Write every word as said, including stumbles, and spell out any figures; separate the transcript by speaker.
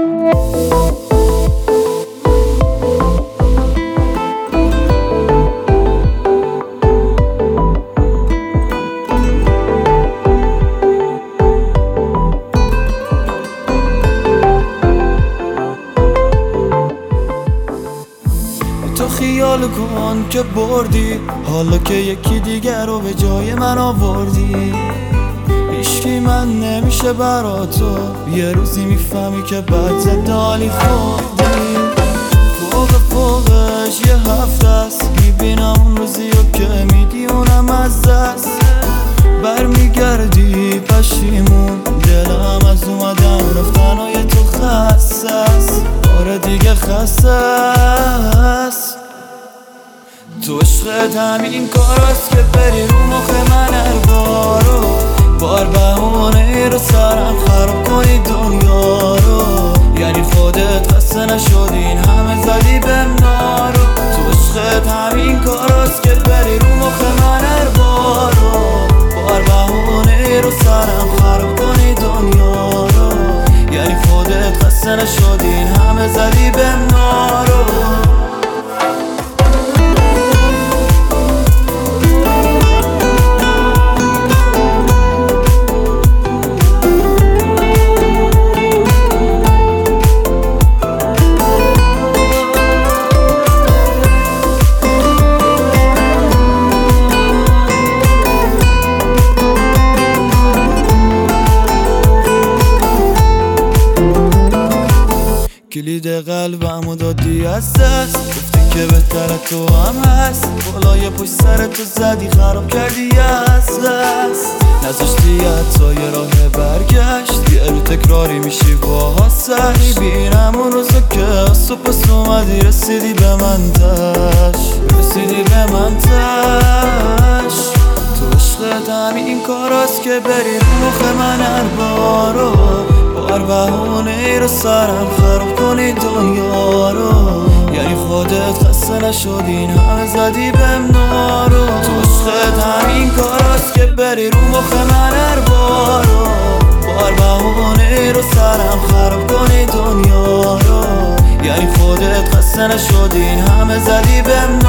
Speaker 1: تو خیال کن که بردی، حالا که یکی دیگر رو به جای من آوردی. هیچکی من نمیشه برا تو، یه روزی میفهمی که بد زدالی خوردی. فوق فوقش یه هفته است، میبینم اون روزی رو که میدیونم از دست. برمیگردی پشیمون، دلم از اومدن رفتن و یه تو خسته است. آره دیگه خسته است. تو عشقت همین کاراست که بری رو مخ من هر بارو، بار بهونه رو سرم خراب کنی دنیا رو. یعنی خودت خسته نشدی این همه زدی بهم نارو. تو عشقت همین کاراست که بری رو مخ من هر بارو، بار بهونه رو سرم خراب کنی دنیا رو. یعنی خودت خسته نشدی این همه زدی بهم نارو. کلید قلبمو دادی از دست، گفتی که بهتر تو هم هست. بالای پشت سر تو زدی خراب کردی از دست. نذاشتی حتی یه راه برگشت، یه رو تکراری میشی با سر. میبینم اون روزا که صبح پس اومدی رسیدی به من تش، رسیدی به من تش. تو عشقت همین کاراست که بری رو مخ من هر بارو، بار بهونه رو سرم خراب کنی دنیا رو. یعنی خودت خسته نشدی این همه زدی بهم نارو. تو عشقت همین کاراست که بری رو مخ من هر بارو، بار بهونه رو سرم خراب کنی دنیا رو. یعنی خودت خسته نشدی این همه زدی بهم